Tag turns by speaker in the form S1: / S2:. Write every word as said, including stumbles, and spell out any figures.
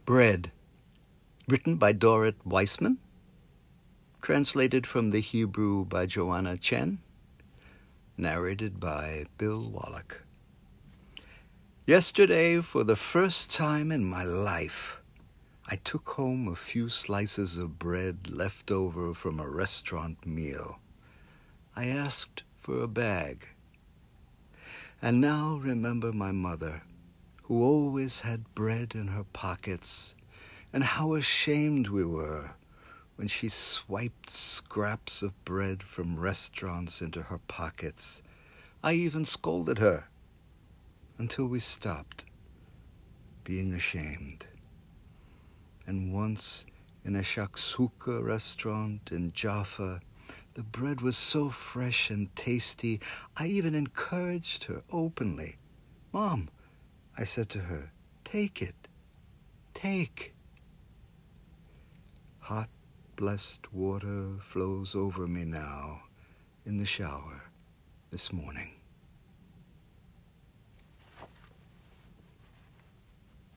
S1: Bread, written by Dorrit Weissman, translated from the Hebrew by Joanna Chen, narrated by Bill Wallach. Yesterday, for the first time in my life, I took home a few slices of bread left over from a restaurant meal. I asked for a bag. And now remember my mother, who always had bread in her pockets, and how ashamed we were when she swiped scraps of bread from restaurants into her pockets. I even scolded her until we stopped being ashamed. And once in a shakshuka restaurant in Jaffa, the bread was so fresh and tasty, I even encouraged her openly. "Mom," I said to her, "take it, take." Hot, blessed water flows over me now in the shower this morning.